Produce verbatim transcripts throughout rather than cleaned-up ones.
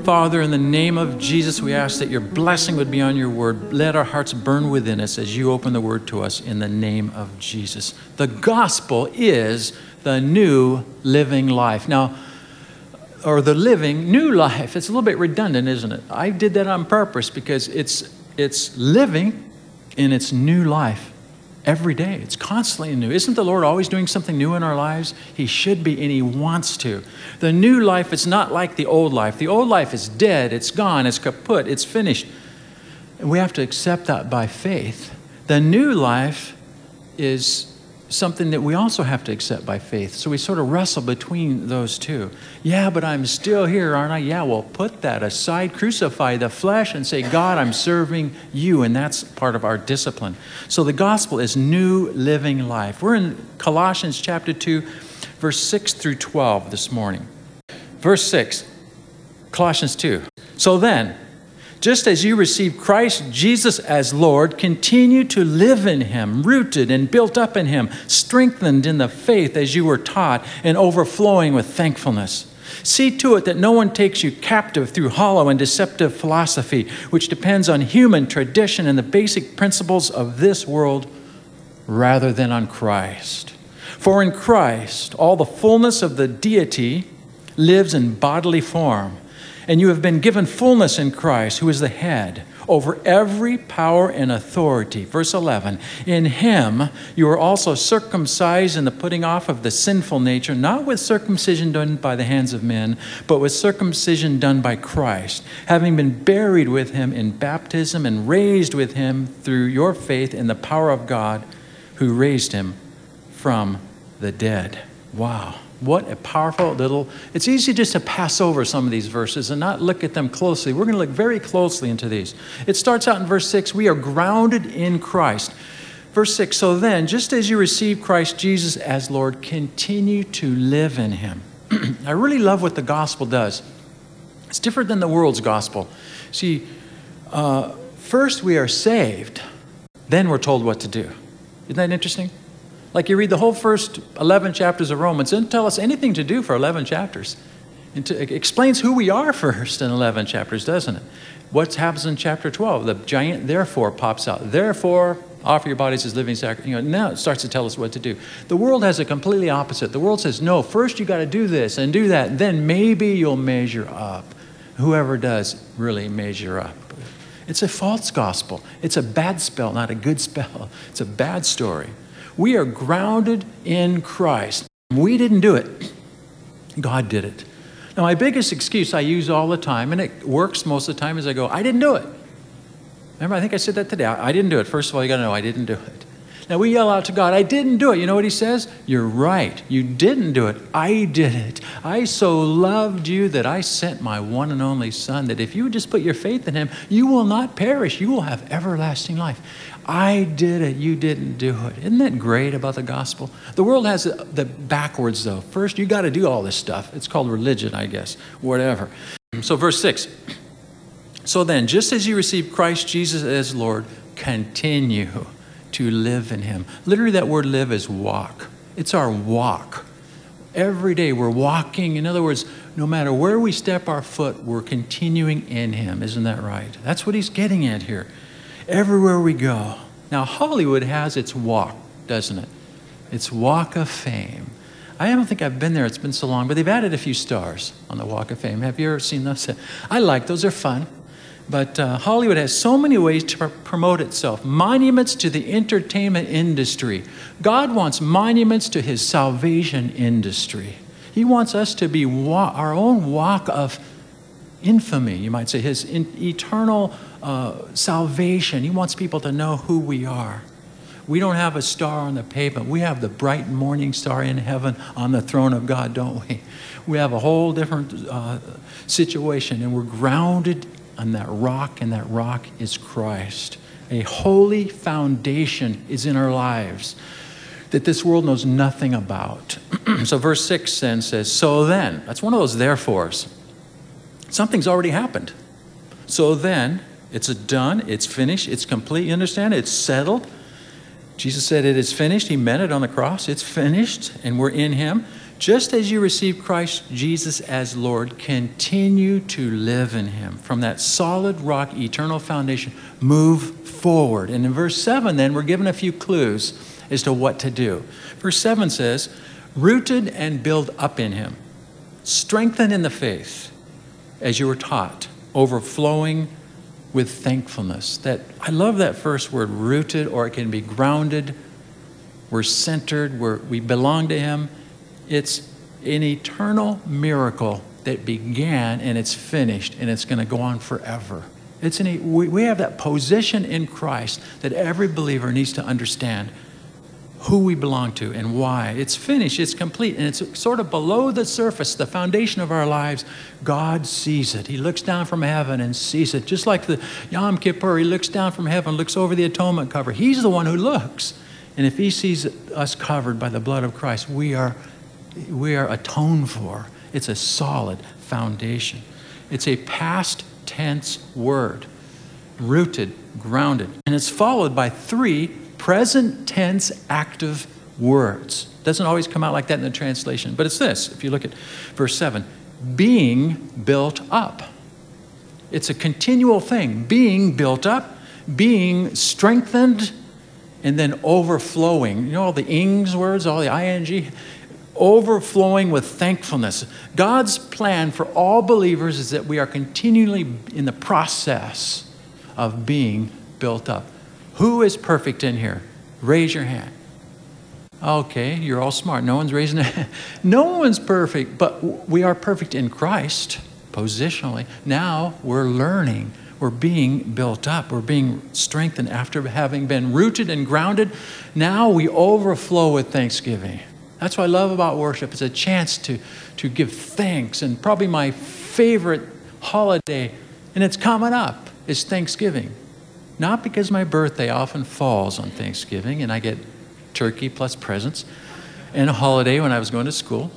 Father, in the name of Jesus, we ask that your blessing would be on your word. Let our hearts burn within us as you open the word to us in the name of Jesus. The gospel is the new living life. Now, or the living new life. It's a little bit redundant, isn't it? I did that on purpose because it's it's living in its new life every day. It's constantly new. Isn't the Lord always doing something new in our lives? He should be, and he wants to. The new life is not like the old life. The old life is dead. It's gone. It's kaput. It's finished. And we have to accept that by faith. The new life is something that we also have to accept by faith. So we sort of wrestle between those two. Yeah, but I'm still here, aren't I? Yeah, well, put that aside, crucify the flesh and say, God, I'm serving you. And that's part of our discipline. So the gospel is new living life. We're in Colossians chapter two, verse six through twelve this morning. Verse six, Colossians two. So then, just as you received Christ Jesus as Lord, continue to live in him, rooted and built up in him, strengthened in the faith as you were taught, and overflowing with thankfulness. See to it that no one takes you captive through hollow and deceptive philosophy, which depends on human tradition and the basic principles of this world, rather than on Christ. For in Christ, all the fullness of the deity lives in bodily form. And you have been given fullness in Christ, who is the head over every power and authority. Verse eleven, in him you are also circumcised in the putting off of the sinful nature, not with circumcision done by the hands of men, but with circumcision done by Christ, having been buried with him in baptism and raised with him through your faith in the power of God, who raised him from the dead. Wow. What a powerful little, it's easy just to pass over some of these verses and not look at them closely. We're going to look very closely into these. It starts out in verse six, we are grounded in Christ. Verse six, so then, just as you receive Christ Jesus as Lord, continue to live in him. I really love what the gospel does. It's different than the world's gospel. See, uh, first we are saved, then we're told what to do. Isn't that interesting? Like you read the whole first eleven chapters of Romans, it doesn't tell us anything to do for eleven chapters. It explains who we are first in eleven chapters, doesn't it? What happens in chapter twelve? The giant therefore pops out. Therefore, offer your bodies as living sacrifice. You know, now it starts to tell us what to do. The world has a completely opposite. The world says, no, first you got to do this and do that. Then maybe you'll measure up. Whoever does really measure up. It's a false gospel. It's a bad spell, not a good spell. It's a bad story. We are grounded in Christ. We didn't do it. God did it. Now, my biggest excuse I use all the time, and it works most of the time, is I go, I didn't do it. Remember, I think I said that today. I didn't do it. First of all, you got to know I didn't do it. Now, we yell out to God, I didn't do it. You know what he says? You're right. You didn't do it. I did it. I so loved you that I sent my one and only son, that if you would just put your faith in him, you will not perish. You will have everlasting life. I did it. You didn't do it. Isn't that great about the gospel? The world has the backwards, though. First, you got to do all this stuff. It's called religion, I guess, whatever. So verse six. So then, just as you received Christ Jesus as Lord, continue to live in him. Literally, that word live is walk. It's our walk. Every day we're walking. In other words, no matter where we step our foot, we're continuing in him. Isn't that right? That's what he's getting at here. Everywhere we go. Now, Hollywood has its walk, doesn't it? Its Walk of Fame. I don't think I've been there. It's been so long, but they've added a few stars on the Walk of Fame. Have you ever seen those? I like those. They're fun. But uh, Hollywood has so many ways to pr- promote itself. Monuments to the entertainment industry. God wants monuments to his salvation industry. He wants us to be wa- our own walk of infamy, you might say, his in- eternal uh, salvation. He wants people to know who we are. We don't have a star on the pavement. We have the bright morning star in heaven on the throne of God, don't we? We have a whole different uh, situation, and we're grounded on that rock, and that rock is Christ. A holy foundation is in our lives that this world knows nothing about. So verse six then says, so then, that's one of those therefores. Something's already happened. So then, it's done, it's finished, it's complete, you understand? It's settled. Jesus said it is finished. He meant it on the cross. It's finished, and we're in him. just as you receive Christ Jesus as Lord, continue to live in him. From that solid rock, eternal foundation, move forward. And in verse seven, then, we're given a few clues as to what to do. Verse seven says, rooted and built up in him, strengthened in the faith as you were taught, overflowing with thankfulness. That I love that first word, rooted, or it can be grounded. We're centered, we're, we belong to him. It's an eternal miracle that began and it's finished and it's going to go on forever. It's an, we, we have that position in Christ that every believer needs to understand who we belong to and why. It's finished, it's complete, and it's sort of below the surface, the foundation of our lives. God sees it. He looks down from heaven and sees it. Just like the Yom Kippur, he looks down from heaven, looks over the atonement cover. He's the one who looks. And if he sees us covered by the blood of Christ, we are, we are atoned for. It's a solid foundation. It's a past tense word, rooted, grounded. And it's followed by three present tense active words. Doesn't always come out like that in the translation, but it's this. If you look at verse seven, being built up. It's a continual thing. Being built up, being strengthened, and then overflowing. You know all the ings words, all the ing? Overflowing with thankfulness. God's plan for all believers is that we are continually in the process of being built up. Who is perfect in here? Raise your hand. Okay, you're all smart. No one's raising a hand. No one's perfect, but we are perfect in Christ, positionally. Now we're learning. We're being built up. We're being strengthened after having been rooted and grounded. Now we overflow with thanksgiving. That's what I love about worship. It's a chance to, to give thanks. And probably my favorite holiday, and it's coming up, is Thanksgiving. Not because my birthday often falls on Thanksgiving and I get turkey plus presents, and a holiday when I was going to school.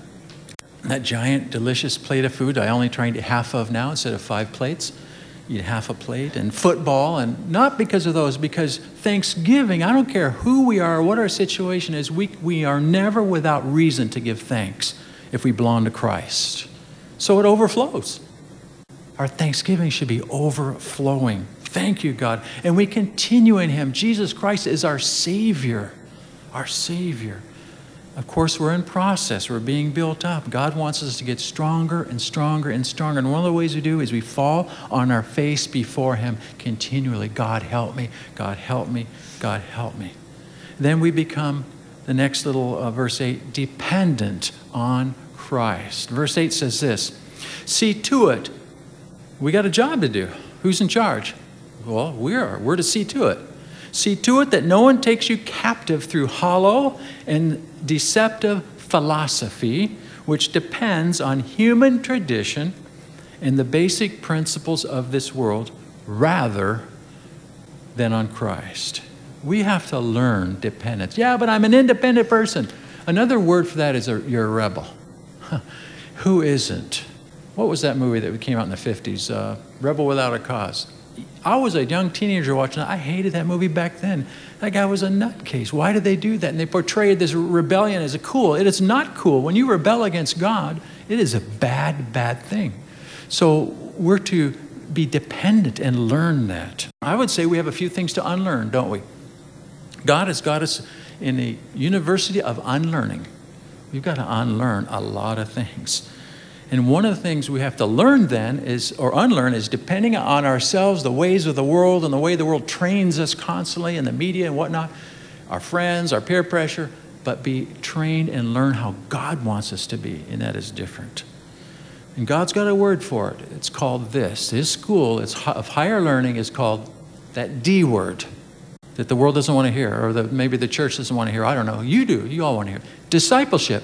That giant, delicious plate of food I only try to eat half of now instead of five plates. Eat half a plate. And football, and not because of those, because Thanksgiving, I don't care who we are or what our situation is, we, we are never without reason to give thanks if we belong to Christ. So it overflows. Our thanksgiving should be overflowing. Thank you, God. And we continue in him. Jesus Christ is our Savior. Our Savior. Of course, we're in process. We're being built up. God wants us to get stronger and stronger and stronger. And one of the ways we do is we fall on our face before him continually. God, help me. God, help me. God, help me. Then we become, the next little uh, verse eight, dependent on Christ. Verse eight says this, see to it. We got a job to do. Who's in charge? Well, we are. We're to see to it. See to it that no one takes you captive through hollow and deceptive philosophy, which depends on human tradition and the basic principles of this world rather than on Christ. We have to learn dependence. Yeah, but I'm an independent person. Another word for that is a, you're a rebel. Who isn't? What was that movie that came out in the fifties? Uh, Rebel Without a Cause. I was a young teenager watching that. I hated that movie back then. That guy was a nutcase. Why did they do that? And they portrayed this rebellion as a cool. It is not cool. When you rebel against God, it is a bad, bad thing. So we're to be dependent and learn that. I would say we have a few things to unlearn, don't we? God has got us in a university of unlearning. We've got to unlearn a lot of things. And one of the things we have to learn then is, or unlearn, is depending on ourselves, the ways of the world and the way the world trains us constantly in the media and whatnot, our friends, our peer pressure, but be trained and learn how God wants us to be, and that is different. And God's got a word for it. It's called this. His school of higher learning is called that D word that the world doesn't want to hear, or that maybe the church doesn't want to hear. I don't know. You do. You all want to hear. Discipleship.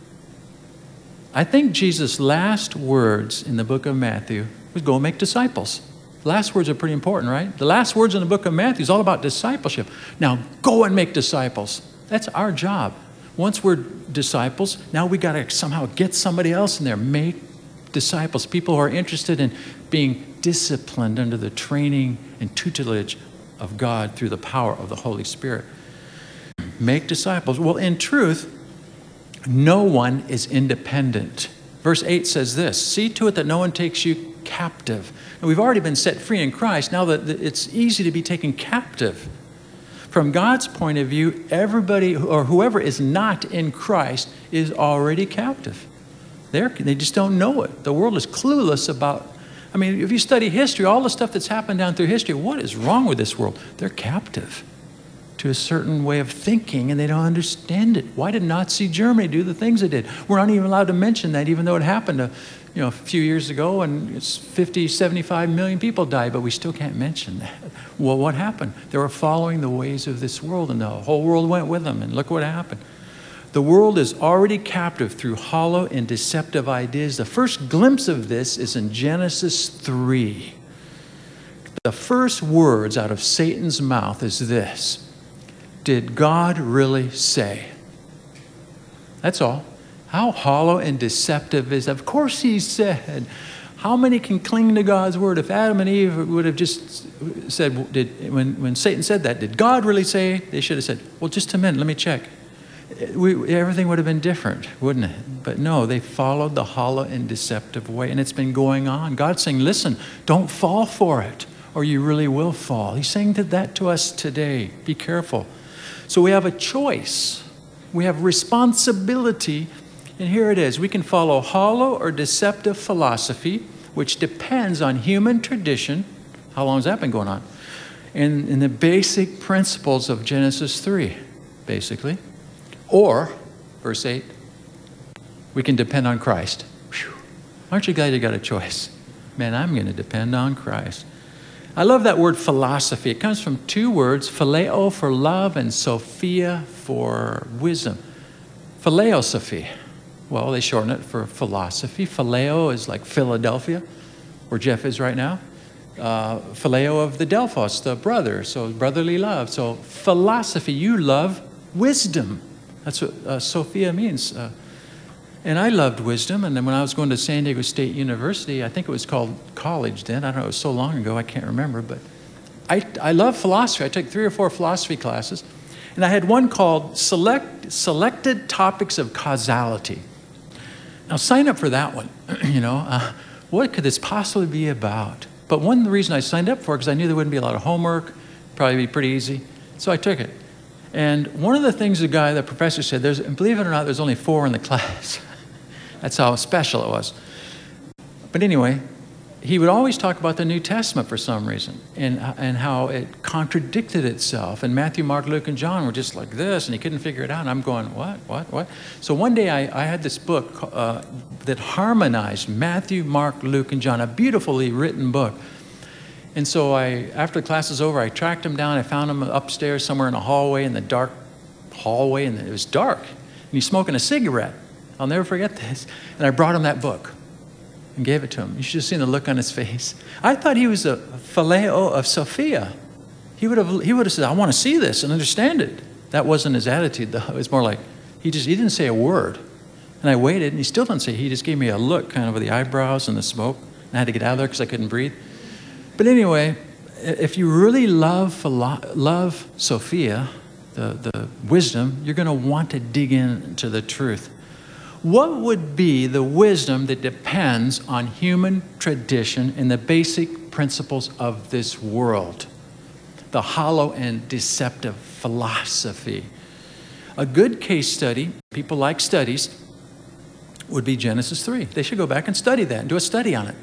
I think Jesus' last words in the book of Matthew was go make disciples. The last words are pretty important, right? The last words in the book of Matthew is all about discipleship. Now, go and make disciples. That's our job. Once we're disciples, now we got to somehow get somebody else in there. Make disciples, people who are interested in being disciplined under the training and tutelage of God through the power of the Holy Spirit. Make disciples. Well, in truth, No one is independent. Verse eight says this, see to it that no one takes you captive. And we've already been set free in Christ. Now that it's easy to be taken captive. From God's point of view, everybody or whoever is not in Christ is already captive. They're, they just don't know it. The world is clueless about, I mean, if you study history, all the stuff that's happened down through history, what is wrong with this world? They're captive to a certain way of thinking, and they don't understand it. Why did Nazi Germany do the things it did? We're not even allowed to mention that, even though it happened a, you know, a few years ago, and it's fifty, seventy-five million people died, but we still can't mention that. Well, what happened? They were following the ways of this world, and the whole world went with them, and look what happened. The world is already captive through hollow and deceptive ideas. The first glimpse of this is in Genesis three. The first words out of Satan's mouth is this: did God really say? That's all. How hollow and deceptive is that? Of course he said. How many can cling to God's word? If Adam and Eve would have just said, did, when, when Satan said that, did God really say? They should have said, well, just a minute, let me check. We, everything would have been different, wouldn't it? But no, they followed the hollow and deceptive way, and it's been going on. God's saying, listen, don't fall for it, or you really will fall. He's saying that to us today. Be careful. So we have a choice. We have responsibility, and here it is. We can follow hollow or deceptive philosophy, which depends on human tradition. How long has that been going on? And in the basic principles of Genesis three, basically. Or, verse eight, we can depend on Christ. Whew. Aren't you glad you got a choice? Man, I'm going to depend on Christ. I love that word philosophy. It comes from two words, phileo for love and Sophia for wisdom. Philosophy. Well, they shorten it for philosophy. Phileo is like Philadelphia, where Jeff is right now. Uh, phileo of the Delphos, the brother, so brotherly love. So philosophy, you love wisdom. That's what uh, Sophia means. Uh, and I loved wisdom. And then when I was going to San Diego State University, I think it was called college then. I don't know, it was so long ago, I can't remember. But I, I love philosophy. I took three or four philosophy classes. And I had one called Select, Selected Topics of Causality. Now, sign up for that one. you know, uh, what could this possibly be about? But one reason I signed up for it, because I knew there wouldn't be a lot of homework, probably be pretty easy. So I took it. And one of the things the guy, the professor said, there's, and believe it or not, there's only four in the class. That's how special it was. But anyway, he would always talk about the New Testament for some reason, and, and how it contradicted itself. And Matthew, Mark, Luke, and John were just like this, and he couldn't figure it out. And I'm going, what, what, what? So one day I, I had this book uh, that harmonized Matthew, Mark, Luke, and John, a beautifully written book. And so I, after the class was over, I tracked him down. I found him upstairs somewhere in a hallway, in the dark hallway, and it was dark. And he's smoking a cigarette. I'll never forget this. And I brought him that book and gave it to him. You should have seen the look on his face. I thought he was a phileo of Sophia. He would have, he would have said, I want to see this and understand it. That wasn't his attitude, though. It was more like, he just, he didn't say a word. And I waited, and he still didn't say, he just gave me a look, kind of with the eyebrows and the smoke. And I had to get out of there because I couldn't breathe. But anyway, if you really love philo- love Sophia, the, the wisdom, you're going to want to dig into the truth. What would be the wisdom that depends on human tradition and the basic principles of this world? The hollow and deceptive philosophy. A good case study, people like studies, would be Genesis three. They should go back and study that and do a study on it.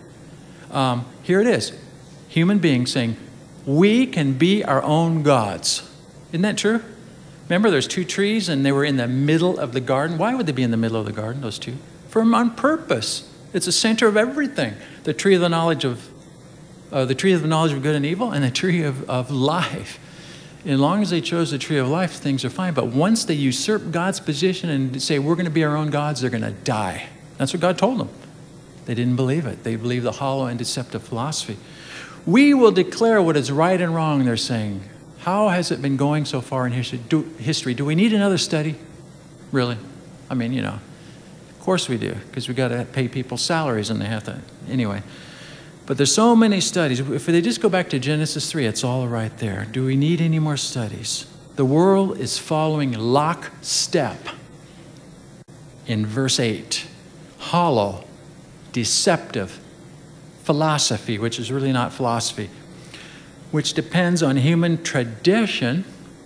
Um, here it is. Human beings saying, we can be our own gods. Isn't that true? Remember, there's two trees, and they were in the middle of the garden. Why would they be in the middle of the garden, those two? For on purpose. It's the center of everything. The tree of the knowledge of, uh, the tree of the knowledge of good and evil, and the tree of, of life. And as long as they chose the tree of life, things are fine. But once they usurp God's position and say, we're going to be our own gods, they're going to die. That's what God told them. They didn't believe it. They believed the hollow and deceptive philosophy. We will declare what is right and wrong, they're saying. How has it been going so far in history? Do, history? Do we need another study? Really? I mean, you know, of course we do, because we got to pay people salaries and they have to, anyway. But there's so many studies. If they just go back to Genesis three, it's all right there. Do we need any more studies? The world is following lockstep in verse eight. Hollow, deceptive, philosophy, which is really not philosophy, which depends on human tradition,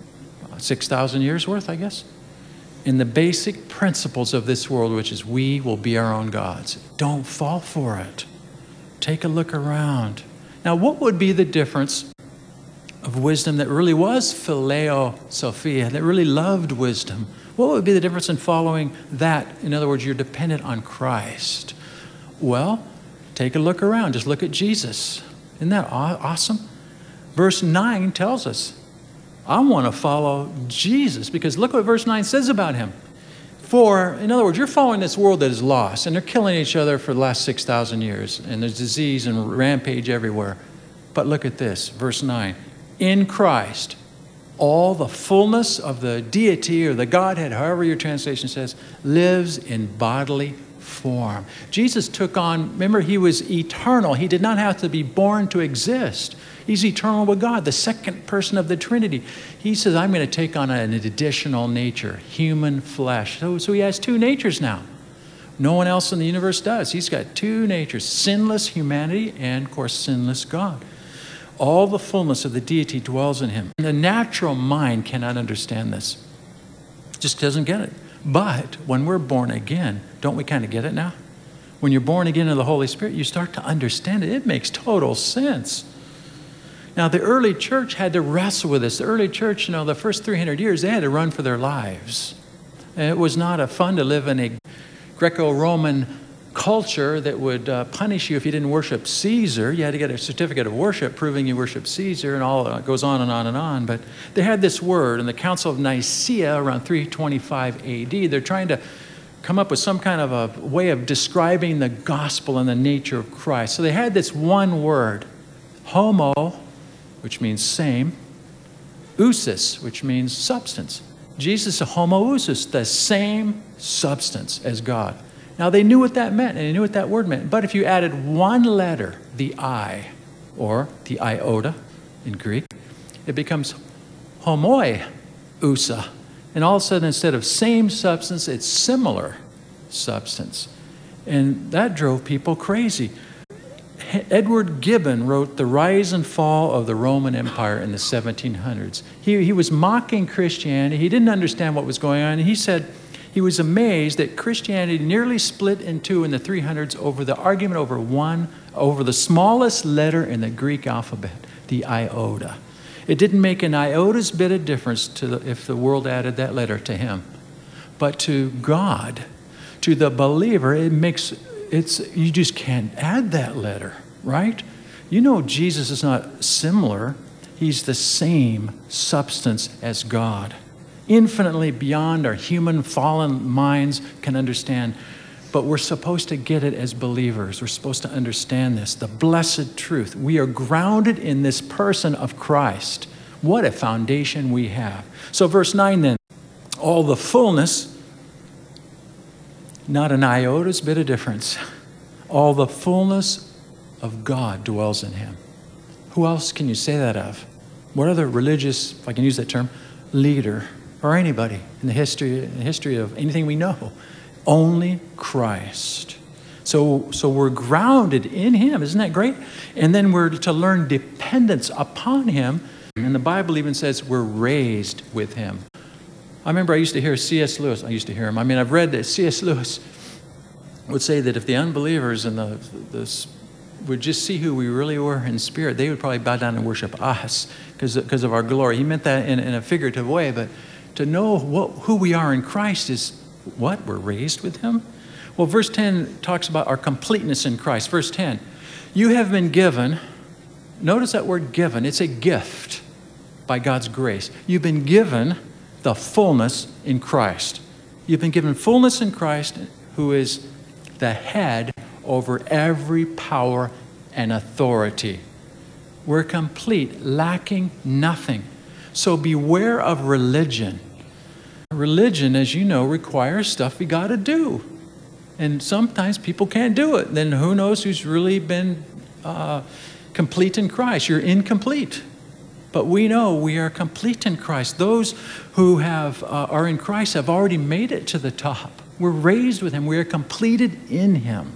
six thousand years worth, I guess, in the basic principles of this world, which is we will be our own gods. Don't fall for it. Take a look around. Now, what would be the difference of wisdom that really was phileo sophia, that really loved wisdom? What would be the difference in following that? In other words, you're dependent on Christ. Well, take a look around. Just look at Jesus. Isn't that awesome? Verse nine tells us, I want to follow Jesus, because look what verse nine says about him. For, in other words, you're following this world that is lost, and they're killing each other for the last six thousand years, and there's disease and rampage everywhere. But look at this, verse nine. In Christ, all the fullness of the deity or the Godhead, however your translation says, lives in bodily form. Jesus took on, remember, he was eternal. He did not have to be born to exist. He's eternal with God, the second person of the Trinity. He says, I'm going to take on an additional nature, human flesh. So, so he has two natures now. No one else in the universe does. He's got two natures, sinless humanity and, of course, sinless God. All the fullness of the deity dwells in him. The natural mind cannot understand this. Just doesn't get it. But when we're born again, don't we kind of get it now? When you're born again in the Holy Spirit, you start to understand it. It makes total sense. Now, the early church had to wrestle with this. The early church, you know, the first three hundred years, they had to run for their lives. And it was not a fun to live in a Greco-Roman culture that would uh, punish you if you didn't worship Caesar. You had to get a certificate of worship proving you worship Caesar, and all uh, goes on and on and on. But they had this word in the Council of Nicaea around three twenty-five A D. They're trying to come up with some kind of a way of describing the gospel and the nature of Christ. So they had this one word, homo, which means same, ousis, which means substance. Jesus is homoousis, the same substance as God. Now, they knew what that meant, and they knew what that word meant. But if you added one letter, the I, or the iota in Greek, it becomes homoiousa. And all of a sudden, instead of same substance, it's similar substance. And that drove people crazy. Edward Gibbon wrote The Rise and Fall of the Roman Empire in the seventeen hundreds. He, he was mocking Christianity. He didn't understand what was going on. And he said he was amazed that Christianity nearly split in two in the three hundreds over the argument over one, over the smallest letter in the Greek alphabet, the iota. It didn't make an iota's bit of difference to the, if the world added that letter to him. But to God, to the believer, it makes, it's, you just can't add that letter, right? You know Jesus is not similar. He's the same substance as God. Infinitely beyond our human fallen minds can understand. But we're supposed to get it as believers. We're supposed to understand this, the blessed truth. We are grounded in this person of Christ. What a foundation we have. So verse nine then, all the fullness, not an iota's bit of difference. All the fullness of God dwells in him. Who else can you say that of? What other religious, if I can use that term, leader or anybody in the history, in the history of anything we know? Only Christ. So, so we're grounded in him. Isn't that great? And then we're to learn dependence upon him. And the Bible even says we're raised with him. I remember I used to hear C S Lewis. I used to hear him. I mean, I've read that C S Lewis would say that if the unbelievers and the, the would just see who we really were in spirit, they would probably bow down and worship us because because of our glory. He meant that in, in a figurative way, but to know what, who we are in Christ is what? We're raised with him? Well, verse ten talks about our completeness in Christ. Verse ten, you have been given, notice that word given, it's a gift by God's grace. You've been given the fullness in Christ. You've been given fullness in Christ, who is the head over every power and authority. We're complete, lacking nothing. So beware of religion. Religion, as you know, requires stuff we got to do. And sometimes people can't do it. Then who knows who's really been uh, complete in Christ? You're incomplete. But we know we are complete in Christ. Those who have uh, are in Christ have already made it to the top. We're raised with him. We are completed in him.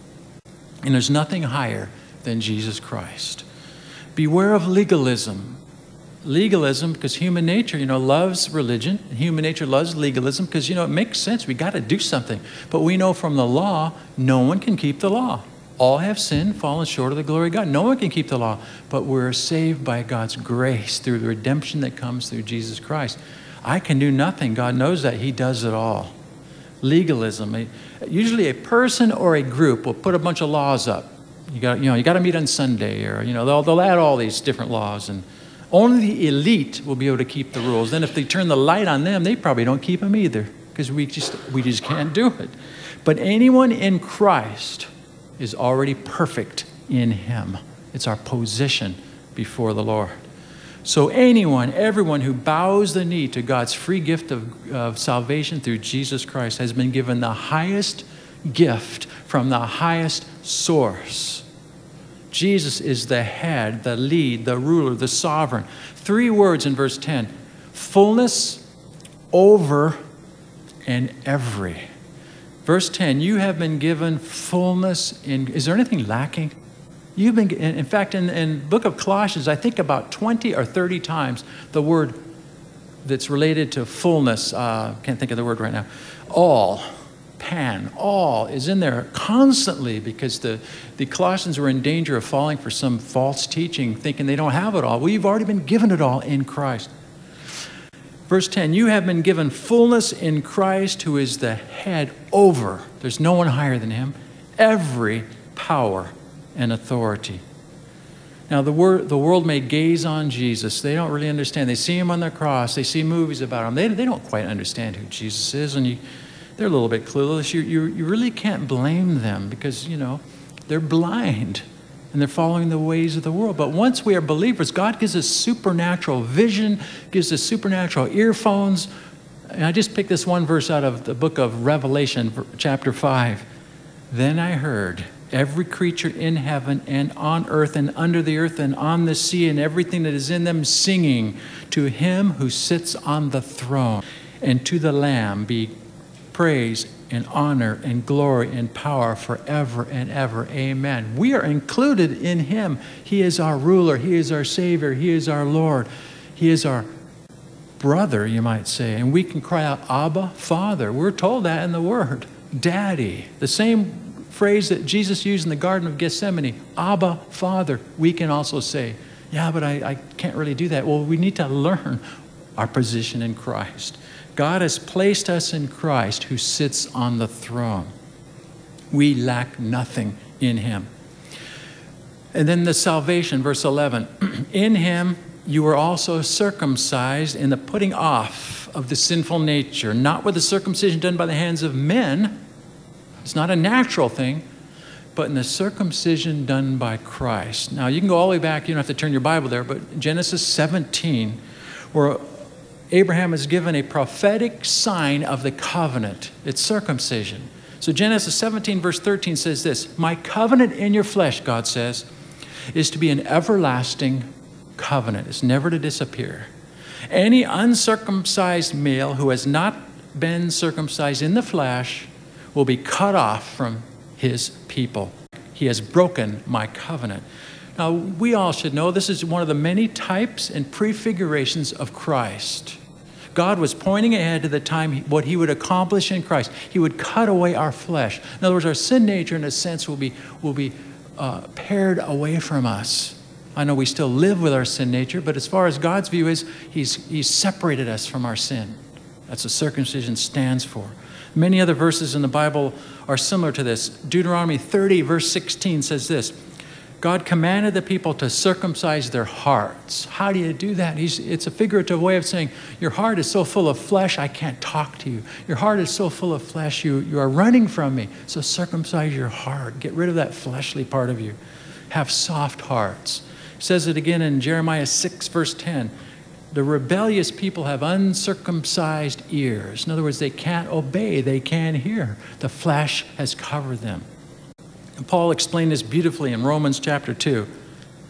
And there's nothing higher than Jesus Christ. Beware of legalism. Legalism, because human nature, you know, loves religion. And human nature loves legalism because, you know, it makes sense. We got to do something. But we know from the law, no one can keep the law. All have sinned, fallen short of the glory of God. No one can keep the law. But we're saved by God's grace through the redemption that comes through Jesus Christ. I can do nothing. God knows that. He does it all. Legalism. Usually a person or a group will put a bunch of laws up. You got, you know, you got to meet on Sunday, or, you know, they'll, they'll add all these different laws, and only the elite will be able to keep the rules. Then if they turn the light on them, they probably don't keep them either, because we just, we just can't do it. But anyone in Christ is already perfect in him. It's our position before the Lord. So anyone, everyone who bows the knee to God's free gift of, of salvation through Jesus Christ has been given the highest gift from the highest source. Jesus is the head, the lead, the ruler, the sovereign. Three words in verse ten: fullness, over, and every. Verse ten, you have been given fullness in. Is there anything lacking? You've been, in fact, in the book of Colossians, I think about twenty or thirty times the word that's related to fullness, uh, can't think of the word right now, all, pan, all is in there constantly, because the, the Colossians were in danger of falling for some false teaching, thinking they don't have it all. We've already been given it all in Christ. Verse ten, you have been given fullness in Christ, who is the head over. There's no one higher than him. Every power and authority. Now, the, wor- the world may gaze on Jesus. They don't really understand. They see him on the cross. They see movies about him. They, they don't quite understand who Jesus is, and you, they're a little bit clueless. You, you, you really can't blame them, because, you know, they're blind, and they're following the ways of the world. But once we are believers, God gives us supernatural vision, gives us supernatural earphones. And I just picked this one verse out of the book of Revelation, chapter five. Then I heard every creature in heaven and on earth and under the earth and on the sea and everything that is in them singing, to him who sits on the throne and to the Lamb be praise and honor and glory and power forever and ever. Amen. We are included in him. He is our ruler. He is our Savior. He is our Lord. He is our brother, you might say. And we can cry out, Abba, Father. We're told that in the Word. Daddy. The same phrase that Jesus used in the Garden of Gethsemane, Abba, Father. We can also say, yeah, but I, I can't really do that. Well, we need to learn our position in Christ. God has placed us in Christ, who sits on the throne. We lack nothing in him. And then the salvation, verse eleven. In him you were also circumcised in the putting off of the sinful nature, not with the circumcision done by the hands of men. It's not a natural thing, but in the circumcision done by Christ. Now, you can go all the way back. You don't have to turn your Bible there, but Genesis seventeen, where Abraham is given a prophetic sign of the covenant. It's circumcision. So Genesis seventeen, verse thirteen says this: my covenant in your flesh, God says, is to be an everlasting covenant. It's never to disappear. Any uncircumcised male who has not been circumcised in the flesh will be cut off from his people. He has broken my covenant. Now, we all should know this is one of the many types and prefigurations of Christ. God was pointing ahead to the time, what he would accomplish in Christ. He would cut away our flesh. In other words, our sin nature, in a sense, will be, will be uh, pared away from us. I know we still live with our sin nature, but as far as God's view is, he's, he's separated us from our sin. That's what circumcision stands for. Many other verses in the Bible are similar to this. Deuteronomy thirty, verse sixteen says this: God commanded the people to circumcise their hearts. How do you do that? He's, it's a figurative way of saying, your heart is so full of flesh, I can't talk to you. Your heart is so full of flesh, you, you are running from me. So circumcise your heart. Get rid of that fleshly part of you. Have soft hearts. It says it again in Jeremiah six, verse ten. The rebellious people have uncircumcised ears. In other words, they can't obey, they can't hear. The flesh has covered them. And Paul explained this beautifully in Romans chapter two.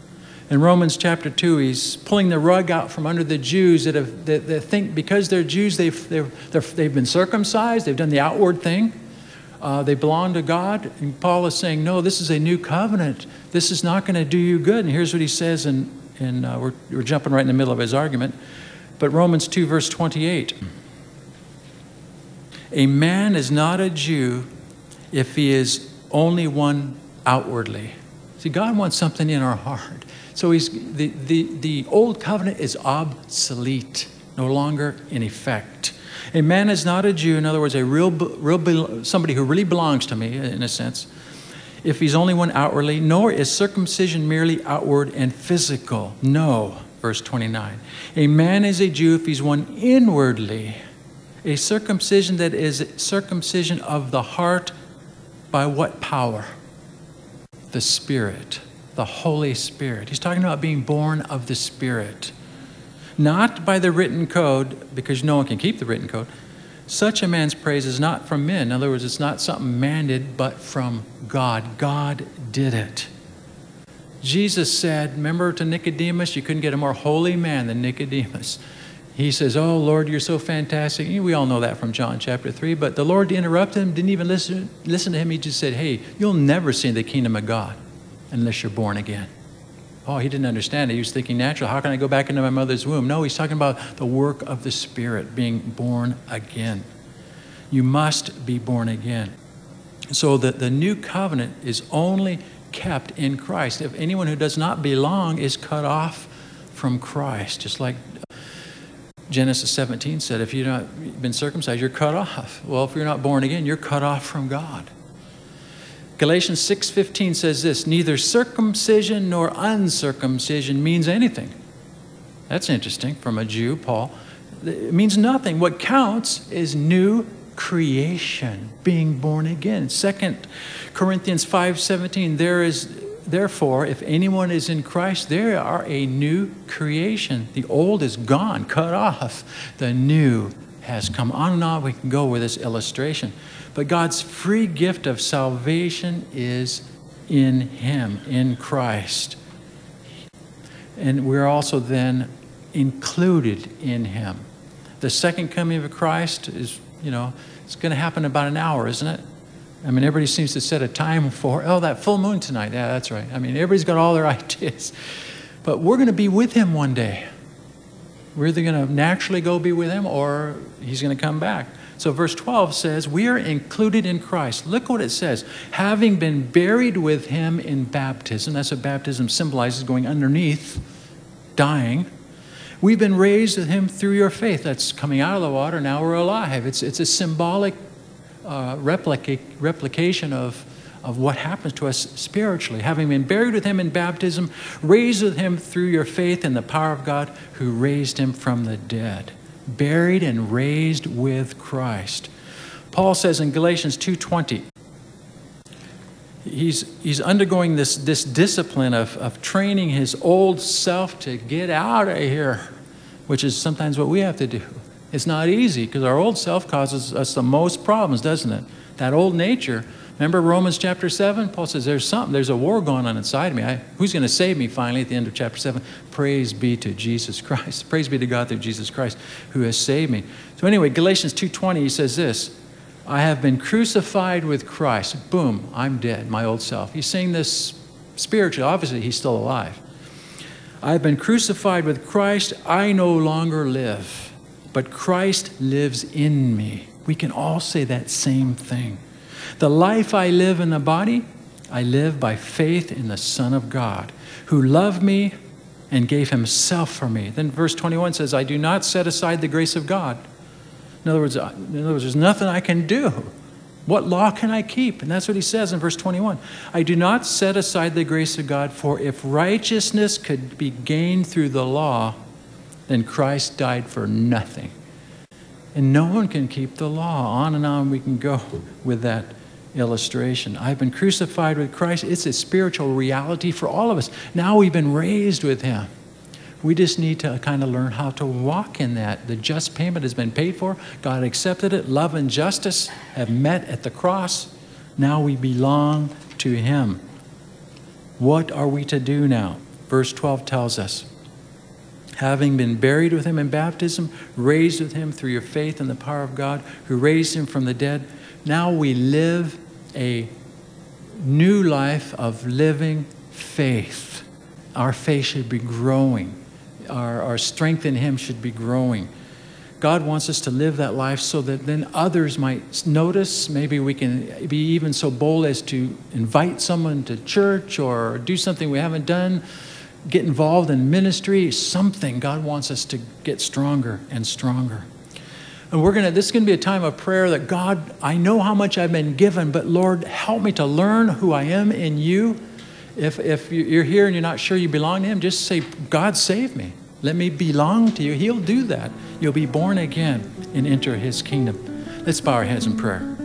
In Romans chapter two, he's pulling the rug out from under the Jews that, have, that, that think because they're Jews, they've, they've, they've been circumcised, they've done the outward thing, uh, they belong to God. And Paul is saying, no, this is a new covenant. This is not going to do you good. And here's what he says, in, in, uh, we're, we're jumping right in the middle of his argument, but Romans two, verse twenty-eight. A man is not a Jew if he is only one outwardly. See, God wants something in our heart. So he's, the, the, the old covenant is obsolete, no longer in effect. A man is not a Jew, in other words, a real, real somebody who really belongs to me, in a sense, if he's only one outwardly, nor is circumcision merely outward and physical. No, verse twenty-nine. A man is a Jew if he's one inwardly. A circumcision that is circumcision of the heart by what power? The Spirit. The Holy Spirit. He's talking about being born of the Spirit. Not by the written code, because no one can keep the written code. Such a man's praise is not from men. In other words, it's not something mandated, but from God. God did it. Jesus said, remember to Nicodemus, you couldn't get a more holy man than Nicodemus. He says, oh, Lord, you're so fantastic. We all know that from John chapter three. But the Lord interrupted him, didn't even listen, listen to him. He just said, hey, you'll never see the kingdom of God unless you're born again. Oh, he didn't understand it. He was thinking natural. How can I go back into my mother's womb? No, he's talking about the work of the Spirit, being born again. You must be born again. So the, the new covenant is only kept in Christ. If anyone who does not belong is cut off from Christ, just like Genesis seventeen said, if you've not been circumcised, you're cut off. Well, if you're not born again, you're cut off from God. Galatians six fifteen says this, neither circumcision nor uncircumcision means anything. That's interesting from a Jew, Paul. It means nothing. What counts is new creation, being born again. Second Corinthians five seventeen, there is therefore, if anyone is in Christ, they are a new creation. The old is gone, cut off. The new has come. On and on we can go with this illustration. But God's free gift of salvation is in Him, in Christ. And we're also then included in Him. The second coming of Christ is, you know, it's going to happen in about an hour, isn't it? I mean, everybody seems to set a time for, oh, that full moon tonight. Yeah, that's right. I mean, everybody's got all their ideas. But we're going to be with Him one day. We're either going to naturally go be with Him or He's going to come back. So verse twelve says, we are included in Christ. Look what it says. Having been buried with Him in baptism. That's what baptism symbolizes, going underneath, dying. We've been raised with Him through your faith. That's coming out of the water. Now we're alive. It's, it's a symbolic uh, replica, replication of, of what happens to us spiritually. Having been buried with Him in baptism, raised with Him through your faith in the power of God who raised Him from the dead. Buried and raised with Christ. Paul says in Galatians two twenty, he's, he's undergoing this, this discipline of, of training his old self to get out of here, which is sometimes what we have to do. It's not easy because our old self causes us the most problems, doesn't it? That old nature. Remember Romans chapter seven? Paul says there's something, there's a war going on inside of me. I, who's going to save me finally at the end of chapter seven? Praise be to Jesus Christ. Praise be to God through Jesus Christ who has saved me. So anyway, Galatians two twenty, he says this, I have been crucified with Christ. Boom, I'm dead, my old self. He's saying this spiritually. Obviously, he's still alive. I have been crucified with Christ. I no longer live, but Christ lives in me. We can all say that same thing. The life I live in the body, I live by faith in the Son of God, who loved me and gave Himself for me. Then verse twenty-one says, I do not set aside the grace of God. In other words, in other words, there's nothing I can do. What law can I keep? And that's what he says in verse twenty-one. I do not set aside the grace of God, for if righteousness could be gained through the law, then Christ died for nothing. And no one can keep the law. On and on we can go with that illustration. I've been crucified with Christ. It's a spiritual reality for all of us. Now we've been raised with Him. We just need to kind of learn how to walk in that. The just payment has been paid for. God accepted it. Love and justice have met at the cross. Now we belong to Him. What are we to do now? Verse twelve tells us, having been buried with him in baptism, raised with him through your faith in the power of God, who raised him from the dead, now we live a new life of living faith. Our faith should be growing. Our, our strength in him should be growing. God wants us to live that life so that then others might notice. Maybe we can be even so bold as to invite someone to church or do something we haven't done, get involved in ministry, something. God wants us to get stronger and stronger. And we're gonna, this is gonna be a time of prayer that God, I know how much I've been given, but Lord, help me to learn who I am in you. If, if you're here and you're not sure you belong to him, just say, God, save me. Let me belong to you. He'll do that. You'll be born again and enter his kingdom. Let's bow our heads in prayer.